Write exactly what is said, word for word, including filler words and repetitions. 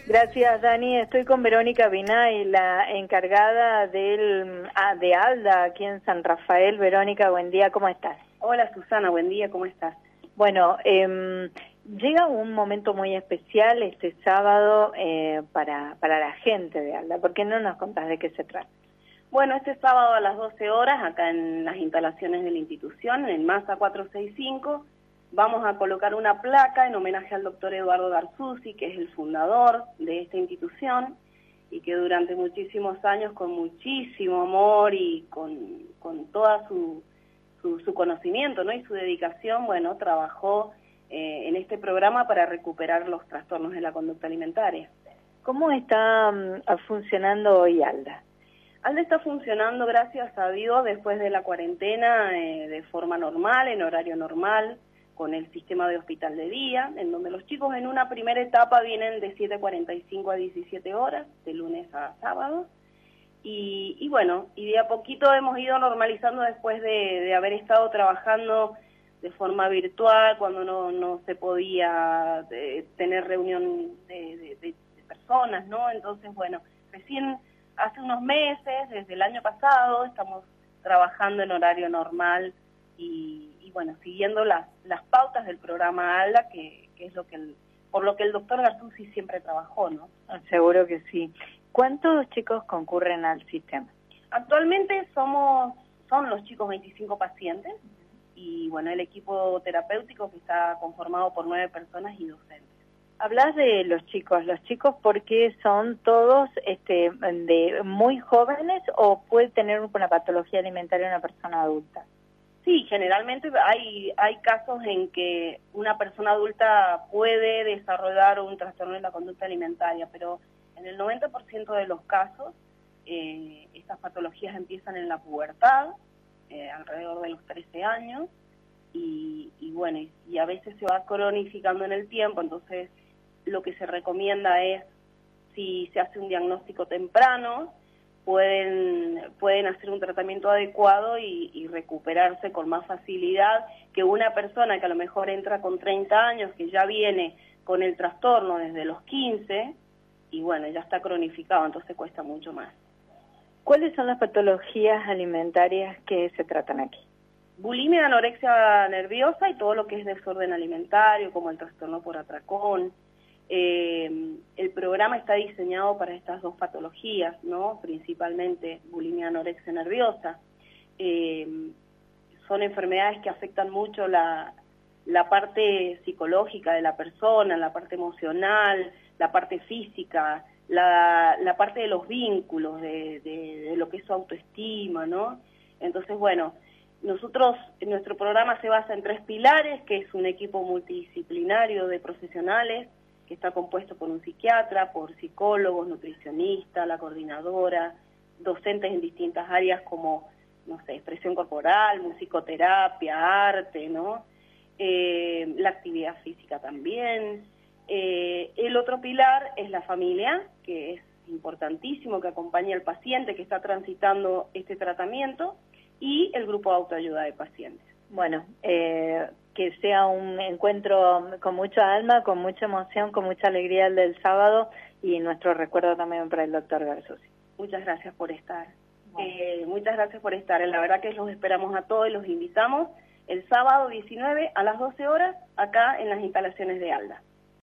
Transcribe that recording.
Gracias, Dani. Estoy con Verónica Binay, la encargada del, ah, de ALDA aquí en San Rafael. Verónica, buen día, ¿cómo estás? Hola, Susana, buen día, ¿cómo estás? Bueno, eh, llega un momento muy especial este sábado eh, para, para la gente de ALDA. ¿Por qué no nos contás de qué se trata? Bueno, este sábado a las doce horas, acá en las instalaciones de la institución, en el MASA cuatrocientos sesenta y cinco, vamos a colocar una placa en homenaje al doctor Eduardo Garzuzzi, que es el fundador de esta institución y que durante muchísimos años, con muchísimo amor y con, con toda su, su, su conocimiento, ¿no? y su dedicación, bueno, trabajó eh, en este programa para recuperar los trastornos de la conducta alimentaria. ¿Cómo está um, funcionando hoy ALDA? ALDA está funcionando, gracias a Dios, después de la cuarentena, eh, de forma normal, en horario normal, con el sistema de hospital de día, en donde los chicos en una primera etapa vienen de siete cuarenta y cinco a diecisiete horas, de lunes a sábado, y, y bueno, y de a poquito hemos ido normalizando después de, de haber estado trabajando de forma virtual, cuando no, no se podía de, tener reunión de, de, de, de personas, ¿no? Entonces, bueno, recién hace unos meses, desde el año pasado, estamos trabajando en horario normal y, y bueno, siguiendo las, las pautas del programa ALDA, que, que es lo que el, por lo que el doctor Garzuzzi siempre trabajó, ¿no? Seguro que sí. ¿Cuántos chicos concurren al sistema? Actualmente somos, son los chicos veinticinco pacientes y bueno, el equipo terapéutico que está conformado por nueve personas y docentes. Hablas de los chicos, los chicos porque son todos este, de muy jóvenes o puede tener una patología alimentaria una persona adulta. Sí, generalmente hay, hay casos en que una persona adulta puede desarrollar un trastorno de la conducta alimentaria, pero en el noventa por ciento de los casos eh, estas patologías empiezan en la pubertad, eh, alrededor de los trece años, y, y bueno, y, y a veces se va cronificando en el tiempo, entonces lo que se recomienda es, si se hace un diagnóstico temprano, pueden, pueden hacer un tratamiento adecuado y, y recuperarse con más facilidad que una persona que a lo mejor entra con treinta años, que ya viene con el trastorno desde los quince, y bueno, ya está cronificado, entonces cuesta mucho más. ¿Cuáles son las patologías alimentarias que se tratan aquí? Bulimia, anorexia nerviosa y todo lo que es desorden alimentario, como el trastorno por atracón. Eh, el programa está diseñado para estas dos patologías, ¿no? Principalmente bulimia, anorexia nerviosa. Eh, son enfermedades que afectan mucho la, la parte psicológica de la persona, la parte emocional, la parte física, la, la parte de los vínculos, de, de, de lo que es su autoestima, ¿no? Entonces, bueno, nosotros, nuestro programa se basa en tres pilares, que es un equipo multidisciplinario de profesionales, que está compuesto por un psiquiatra, por psicólogos, nutricionistas, la coordinadora, docentes en distintas áreas como, no sé, expresión corporal, musicoterapia, arte, ¿no? Eh, la actividad física también. Eh, el otro pilar es la familia, que es importantísimo, que acompaña al paciente que está transitando este tratamiento, y el grupo de autoayuda de pacientes. Bueno, eh, que sea un encuentro con mucha alma, con mucha emoción, con mucha alegría el del sábado, y nuestro recuerdo también para el doctor Garzuzzi. Muchas gracias por estar. Bueno. Eh, muchas gracias por estar. La verdad que los esperamos a todos y los invitamos el sábado diecinueve a las doce horas acá en las instalaciones de ALDA.